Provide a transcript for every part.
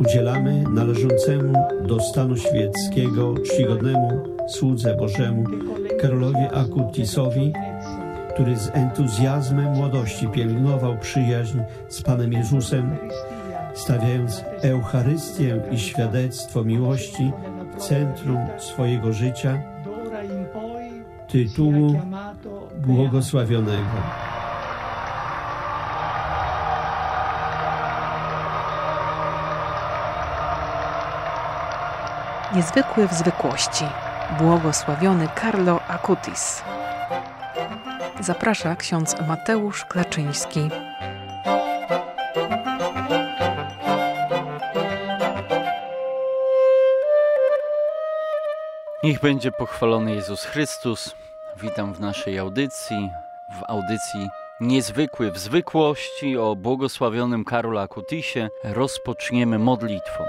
udzielamy należącemu do stanu świeckiego czcigodnemu słudze Bożemu Karolowi Akutisowi, który z entuzjazmem młodości pielęgnował przyjaźń z Panem Jezusem, stawiając Eucharystię i świadectwo miłości w centrum swojego życia, tytułu błogosławionego. Niezwykły w zwykłości. Błogosławiony Carlo Acutis. Zaprasza ksiądz Mateusz Klaczyński. Niech będzie pochwalony Jezus Chrystus. Witam w naszej audycji, w audycji Niezwykły w zwykłości o błogosławionym Karolu Acutisie. Rozpoczniemy modlitwą.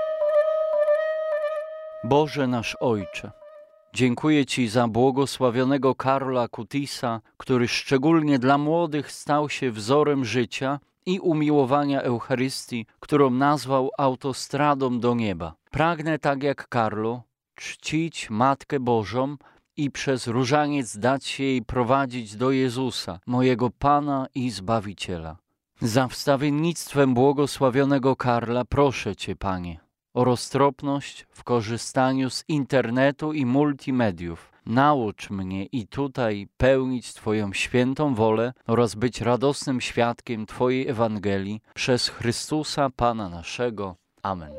Boże nasz Ojcze, dziękuję Ci za błogosławionego Karola Acutisa, który szczególnie dla młodych stał się wzorem życia i umiłowania Eucharystii, którą nazwał autostradą do nieba. Pragnę tak jak Karlo czcić Matkę Bożą i przez różaniec dać się jej prowadzić do Jezusa, mojego Pana i Zbawiciela. Za wstawiennictwem błogosławionego Karla proszę Cię, Panie, o roztropność w korzystaniu z internetu i multimediów. Naucz mnie i tutaj pełnić Twoją świętą wolę oraz być radosnym świadkiem Twojej Ewangelii przez Chrystusa Pana naszego. Amen.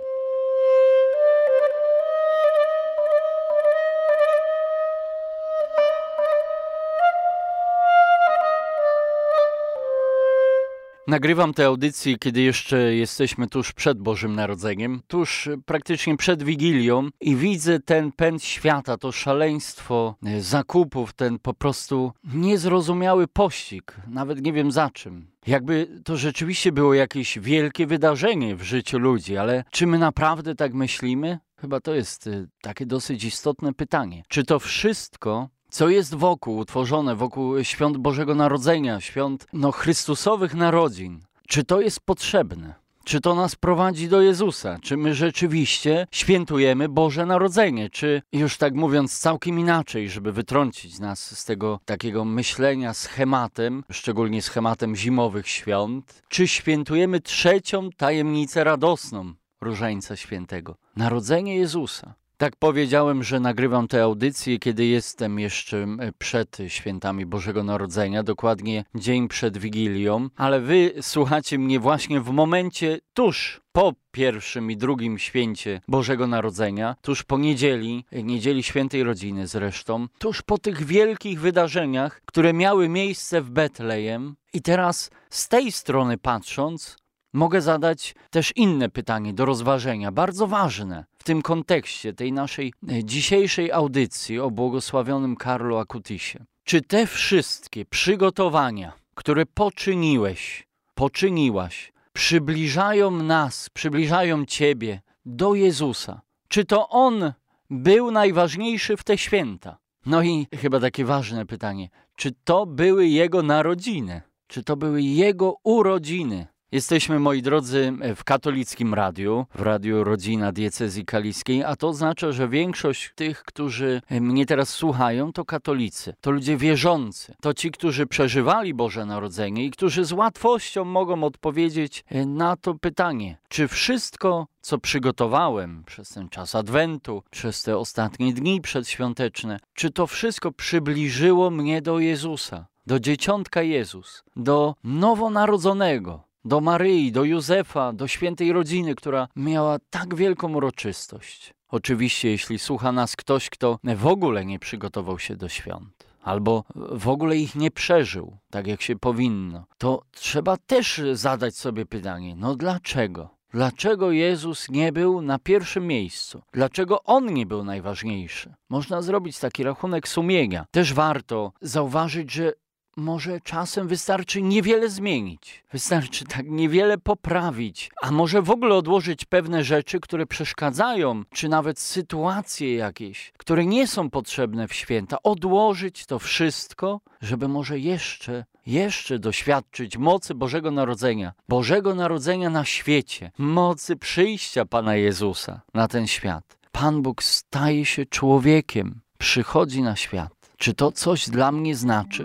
Nagrywam tę audycję, kiedy jeszcze jesteśmy tuż przed Bożym Narodzeniem, tuż praktycznie przed Wigilią i widzę ten pęd świata, to szaleństwo zakupów, ten po prostu niezrozumiały pościg, nawet nie wiem za czym. Jakby to rzeczywiście było jakieś wielkie wydarzenie w życiu ludzi, ale czy my naprawdę tak myślimy? Chyba to jest takie dosyć istotne pytanie. Czy to wszystko, co jest utworzone wokół świąt Bożego Narodzenia, świąt Chrystusowych narodzin, czy to jest potrzebne? Czy to nas prowadzi do Jezusa? Czy my rzeczywiście świętujemy Boże Narodzenie? Czy już tak mówiąc całkiem inaczej, żeby wytrącić nas z tego takiego myślenia schematem, szczególnie schematem zimowych świąt, czy świętujemy trzecią tajemnicę radosną Różańca Świętego? Narodzenie Jezusa. Tak powiedziałem, że nagrywam tę audycję, kiedy jestem jeszcze przed świętami Bożego Narodzenia, dokładnie dzień przed Wigilią, ale wy słuchacie mnie właśnie w momencie tuż po pierwszym i drugim święcie Bożego Narodzenia, tuż po niedzieli Świętej Rodziny zresztą, tuż po tych wielkich wydarzeniach, które miały miejsce w Betlejem. I teraz z tej strony patrząc, mogę zadać też inne pytanie do rozważenia, bardzo ważne w tym kontekście tej naszej dzisiejszej audycji o błogosławionym Karlu Acutisie. Czy te wszystkie przygotowania, które poczyniłaś, przybliżają Ciebie do Jezusa? Czy to On był najważniejszy w te święta? No i chyba takie ważne pytanie, czy to były Jego narodziny? Czy to były Jego urodziny? Jesteśmy, moi drodzy, w katolickim radiu, w Radiu Rodzina Diecezji Kaliskiej, a to oznacza, że większość tych, którzy mnie teraz słuchają, to katolicy, to ludzie wierzący, to ci, którzy przeżywali Boże Narodzenie i którzy z łatwością mogą odpowiedzieć na to pytanie, czy wszystko, co przygotowałem przez ten czas Adwentu, przez te ostatnie dni przedświąteczne, czy to wszystko przybliżyło mnie do Jezusa, do Dzieciątka Jezus, do nowonarodzonego, do Maryi, do Józefa, do świętej rodziny, która miała tak wielką uroczystość. Oczywiście, jeśli słucha nas ktoś, kto w ogóle nie przygotował się do świąt, albo w ogóle ich nie przeżył, tak jak się powinno, to trzeba też zadać sobie pytanie, dlaczego? Dlaczego Jezus nie był na pierwszym miejscu? Dlaczego On nie był najważniejszy? Można zrobić taki rachunek sumienia. Też warto zauważyć, że może czasem wystarczy niewiele zmienić, wystarczy tak niewiele poprawić, a może w ogóle odłożyć pewne rzeczy, które przeszkadzają, czy nawet sytuacje jakieś, które nie są potrzebne w święta. Odłożyć to wszystko, żeby może jeszcze doświadczyć mocy Bożego Narodzenia na świecie, mocy przyjścia Pana Jezusa na ten świat. Pan Bóg staje się człowiekiem, przychodzi na świat. Czy to coś dla mnie znaczy?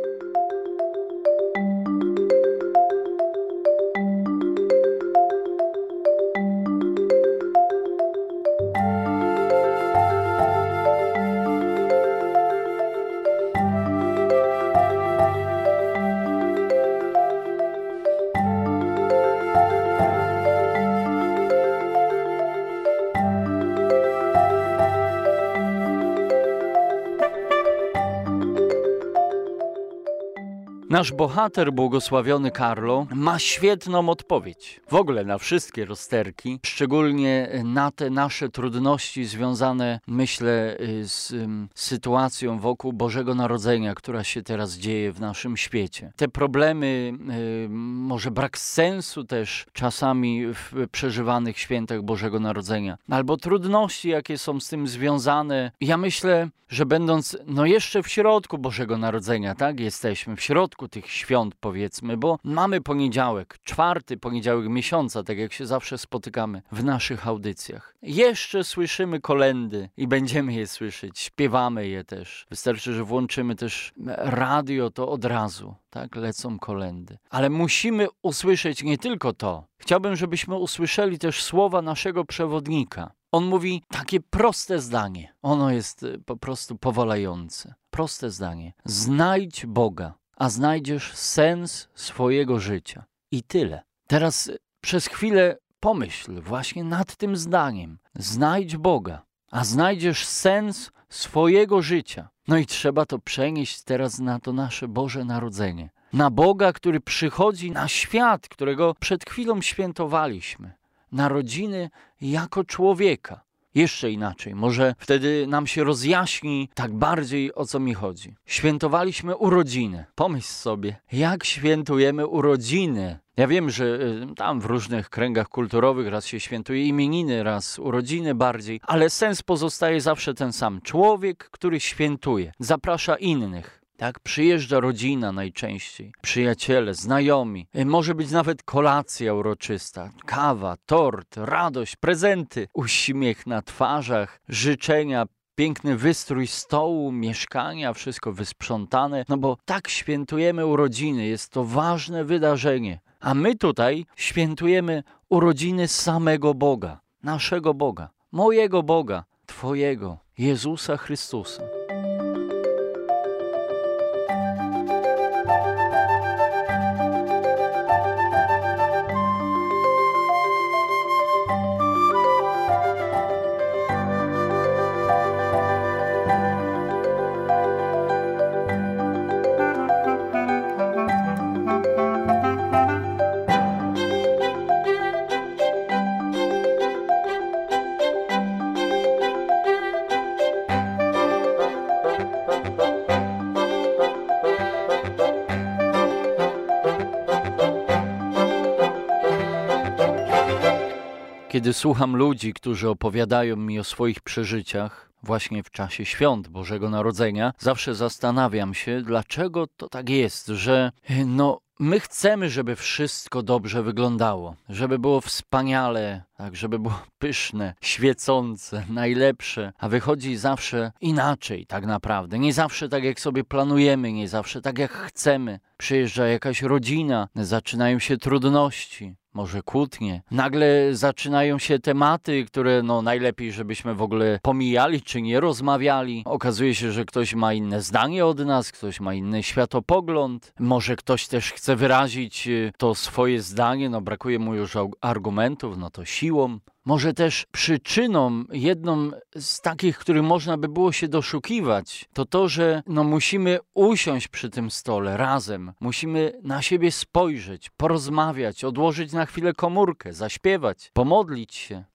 Nasz bohater, błogosławiony Carlo, ma świetną odpowiedź w ogóle na wszystkie rozterki, szczególnie na te nasze trudności związane, myślę, z sytuacją wokół Bożego Narodzenia, która się teraz dzieje w naszym świecie. Te problemy, może brak sensu też czasami w przeżywanych świętach Bożego Narodzenia, albo trudności, jakie są z tym związane. Ja myślę, że będąc jeszcze w środku Bożego Narodzenia, tak, jesteśmy w środku tych świąt, powiedzmy, bo mamy poniedziałek, 4. poniedziałek miesiąca, tak jak się zawsze spotykamy w naszych audycjach. Jeszcze słyszymy kolędy i będziemy je słyszeć, śpiewamy je też. Wystarczy, że włączymy też radio, to od razu, tak, lecą kolędy. Ale musimy usłyszeć nie tylko to. Chciałbym, żebyśmy usłyszeli też słowa naszego przewodnika. On mówi takie proste zdanie. Ono jest po prostu powalające. Proste zdanie. Znajdź Boga, a znajdziesz sens swojego życia. I tyle. Teraz przez chwilę pomyśl właśnie nad tym zdaniem. Znajdź Boga, a znajdziesz sens swojego życia. No i trzeba to przenieść teraz na to nasze Boże Narodzenie. Na Boga, który przychodzi na świat, którego przed chwilą świętowaliśmy. Narodziny jako człowieka. Jeszcze inaczej, może wtedy nam się rozjaśni tak bardziej, o co mi chodzi. Świętowaliśmy urodziny. Pomyśl sobie, jak świętujemy urodziny. Ja wiem, że tam w różnych kręgach kulturowych raz się świętuje imieniny, raz urodziny bardziej, ale sens pozostaje zawsze ten sam. Człowiek, który świętuje, zaprasza innych. Tak, przyjeżdża rodzina najczęściej, przyjaciele, znajomi. Może być nawet kolacja uroczysta, kawa, tort, radość, prezenty, uśmiech na twarzach, życzenia, piękny wystrój stołu, mieszkania, wszystko wysprzątane. No bo tak świętujemy urodziny, jest to ważne wydarzenie. A my tutaj świętujemy urodziny samego Boga, naszego Boga, mojego Boga, Twojego, Jezusa Chrystusa. Kiedy słucham ludzi, którzy opowiadają mi o swoich przeżyciach właśnie w czasie świąt Bożego Narodzenia, zawsze zastanawiam się, dlaczego to tak jest, że my chcemy, żeby wszystko dobrze wyglądało, żeby było wspaniale, tak, żeby było pyszne, świecące, najlepsze, a wychodzi zawsze inaczej tak naprawdę. Nie zawsze tak, jak sobie planujemy, nie zawsze tak, jak chcemy. Przyjeżdża jakaś rodzina, zaczynają się trudności. Może kłótnie. Nagle zaczynają się tematy, które najlepiej, żebyśmy w ogóle pomijali czy nie rozmawiali. Okazuje się, że ktoś ma inne zdanie od nas, ktoś ma inny światopogląd. Może ktoś też chce wyrazić to swoje zdanie, brakuje mu już argumentów, to siłą. Może też przyczyną, jedną z takich, których można by było się doszukiwać, to, że musimy usiąść przy tym stole razem. Musimy na siebie spojrzeć, porozmawiać, odłożyć na chwilę komórkę, zaśpiewać, pomodlić się.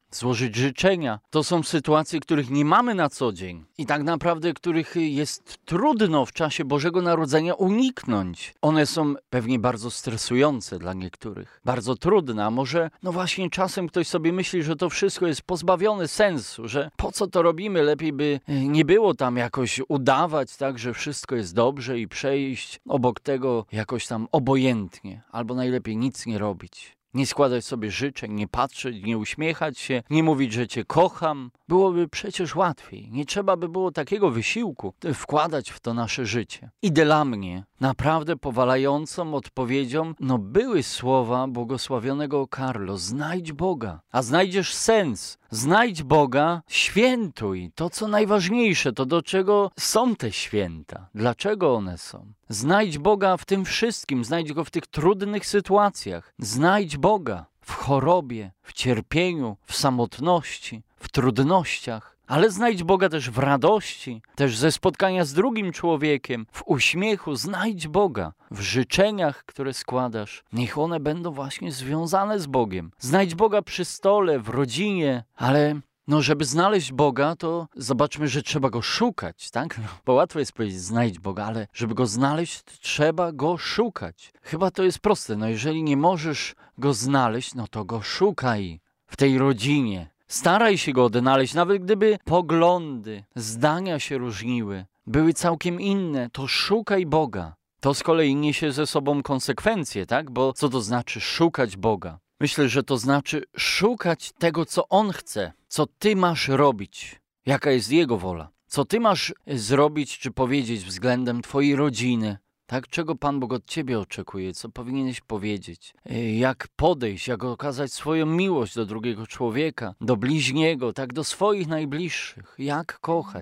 złożyć życzenia. To są sytuacje, których nie mamy na co dzień i tak naprawdę których jest trudno w czasie Bożego Narodzenia uniknąć. One są pewnie bardzo stresujące dla niektórych, bardzo trudne, a może właśnie czasem ktoś sobie myśli, że to wszystko jest pozbawione sensu, że po co to robimy, lepiej by nie było tam jakoś udawać, tak, że wszystko jest dobrze i przejść obok tego jakoś tam obojętnie, albo najlepiej nic nie robić. Nie składać sobie życzeń, nie patrzeć, nie uśmiechać się, nie mówić, że cię kocham. Byłoby przecież łatwiej. Nie trzeba by było takiego wysiłku wkładać w to nasze życie. I dla mnie naprawdę powalającą odpowiedzią były słowa błogosławionego Carlo. Znajdź Boga, a znajdziesz sens. Znajdź Boga, świętuj. To, co najważniejsze, to do czego są te święta. Dlaczego one są? Znajdź Boga w tym wszystkim. Znajdź Go w tych trudnych sytuacjach. Znajdź Boga w chorobie, w cierpieniu, w samotności, w trudnościach. Ale znajdź Boga też w radości, też ze spotkania z drugim człowiekiem, w uśmiechu. Znajdź Boga w życzeniach, które składasz. Niech one będą właśnie związane z Bogiem. Znajdź Boga przy stole, w rodzinie, ale żeby znaleźć Boga, to zobaczmy, że trzeba Go szukać, tak? Bo łatwo jest powiedzieć, znajdź Boga, ale żeby Go znaleźć, trzeba Go szukać. Chyba to jest proste. Jeżeli nie możesz Go znaleźć, to Go szukaj w tej rodzinie. Staraj się Go odnaleźć, nawet gdyby poglądy, zdania się różniły, były całkiem inne, to szukaj Boga. To z kolei niesie ze sobą konsekwencje, tak? Bo co to znaczy szukać Boga? Myślę, że to znaczy szukać tego, co On chce, co Ty masz robić, jaka jest Jego wola, co Ty masz zrobić czy powiedzieć względem Twojej rodziny, tak? Czego Pan Bóg od Ciebie oczekuje, co powinieneś powiedzieć, jak podejść, jak okazać swoją miłość do drugiego człowieka, do bliźniego, tak? Do swoich najbliższych, jak kochać.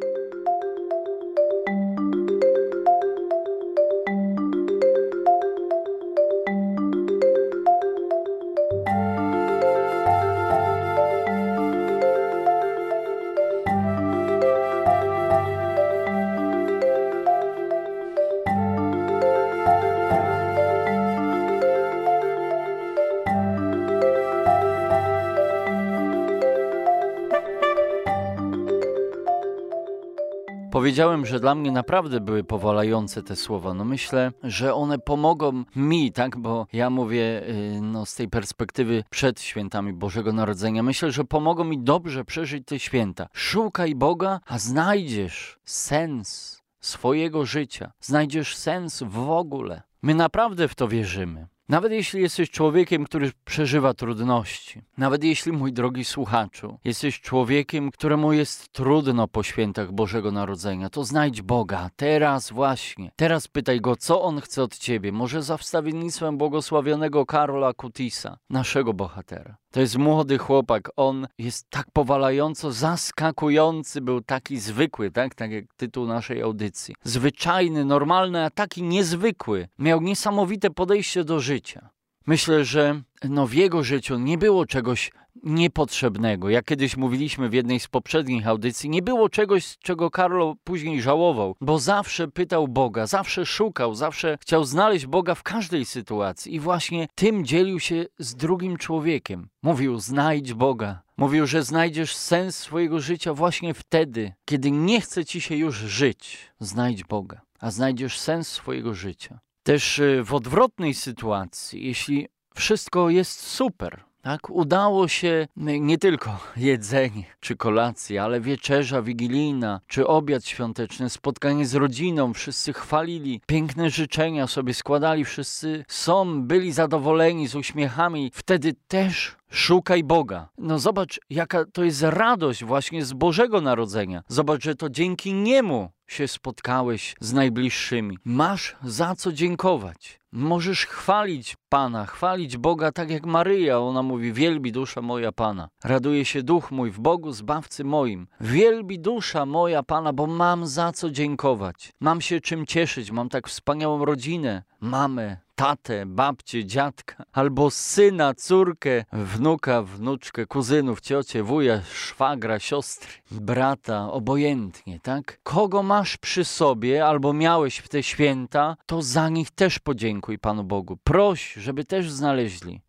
Powiedziałem, że dla mnie naprawdę były powalające te słowa. Myślę, że one pomogą mi, tak? Bo ja mówię z tej perspektywy przed świętami Bożego Narodzenia. Myślę, że pomogą mi dobrze przeżyć te święta. Szukaj Boga, a znajdziesz sens swojego życia. Znajdziesz sens w ogóle. My naprawdę w to wierzymy. Nawet jeśli jesteś człowiekiem, który przeżywa trudności, nawet jeśli, mój drogi słuchaczu, jesteś człowiekiem, któremu jest trudno po świętach Bożego Narodzenia, to znajdź Boga teraz właśnie. Teraz pytaj Go, co On chce od Ciebie. Może za wstawiennictwem błogosławionego Carlo Acutisa, naszego bohatera. To jest młody chłopak, on jest tak powalająco zaskakujący, był taki zwykły, tak jak tytuł naszej audycji. Zwyczajny, normalny, a taki niezwykły. Miał niesamowite podejście do życia. Myślę, że w jego życiu nie było czegoś niepotrzebnego. Jak kiedyś mówiliśmy w jednej z poprzednich audycji, nie było czegoś, czego Carlo później żałował, bo zawsze pytał Boga, zawsze szukał, zawsze chciał znaleźć Boga w każdej sytuacji i właśnie tym dzielił się z drugim człowiekiem. Mówił, znajdź Boga. Mówił, że znajdziesz sens swojego życia właśnie wtedy, kiedy nie chce ci się już żyć. Znajdź Boga, a znajdziesz sens swojego życia. Też w odwrotnej sytuacji, jeśli wszystko jest super, tak, udało się nie tylko jedzenie czy kolacja, ale wieczerza wigilijna czy obiad świąteczny, spotkanie z rodziną, wszyscy chwalili, piękne życzenia sobie składali, wszyscy byli zadowoleni z uśmiechami, wtedy też szukaj Boga. Zobacz, jaka to jest radość właśnie z Bożego Narodzenia. Zobacz, że to dzięki Niemu się spotkałeś z najbliższymi. Masz za co dziękować. Możesz chwalić Pana, chwalić Boga tak jak Maryja. Ona mówi, wielbi dusza moja Pana. Raduje się duch mój w Bogu, Zbawcy moim. Wielbi dusza moja Pana, bo mam za co dziękować. Mam się czym cieszyć, mam tak wspaniałą rodzinę, mamę, tatę, babcię, dziadka, albo syna, córkę, wnuka, wnuczkę, kuzynów, ciocię, wuja, szwagra, siostry, brata, obojętnie, tak? Kogo masz przy sobie, albo miałeś w te święta, to za nich też podziękuj Panu Bogu. Proś, żeby też znaleźli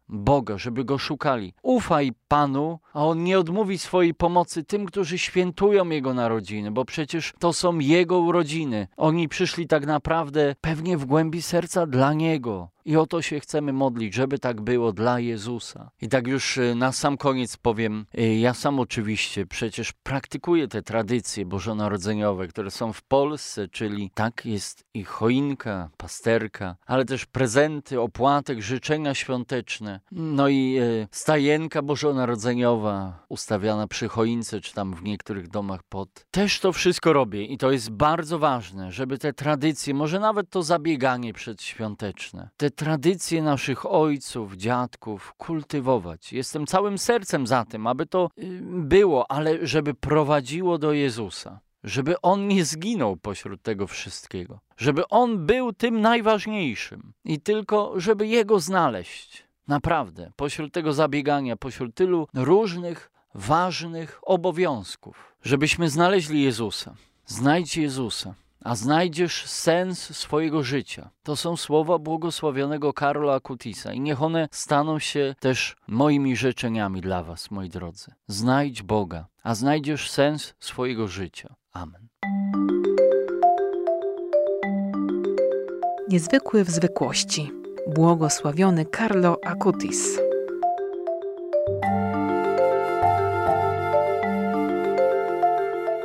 Boga, żeby Go szukali. Ufaj Panu, a On nie odmówi swojej pomocy tym, którzy świętują Jego narodziny, bo przecież to są Jego urodziny. Oni przyszli tak naprawdę pewnie w głębi serca dla Niego. I o to się chcemy modlić, żeby tak było dla Jezusa. I tak już na sam koniec powiem, ja sam oczywiście przecież praktykuję te tradycje bożonarodzeniowe, które są w Polsce, czyli tak jest i choinka, pasterka, ale też prezenty, opłatek, życzenia świąteczne. No i stajenka bożonarodzeniowa ustawiana przy choince, czy tam w niektórych domach pod. Też to wszystko robię i to jest bardzo ważne, żeby te tradycje, może nawet to zabieganie przedświąteczne, te tradycje naszych ojców, dziadków kultywować. Jestem całym sercem za tym, aby to było, ale żeby prowadziło do Jezusa. Żeby On nie zginął pośród tego wszystkiego. Żeby On był tym najważniejszym. I tylko, żeby Jego znaleźć. Naprawdę. Pośród tego zabiegania, pośród tylu różnych, ważnych obowiązków. Żebyśmy znaleźli Jezusa. Znajdź Jezusa, a znajdziesz sens swojego życia. To są słowa błogosławionego Karla Acutisa i niech one staną się też moimi życzeniami dla was, moi drodzy. Znajdź Boga, a znajdziesz sens swojego życia. Amen. Niezwykły w zwykłości. Błogosławiony Carlo Acutis.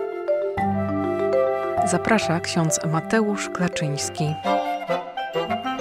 Zaprasza ksiądz Mateusz Klaczyński.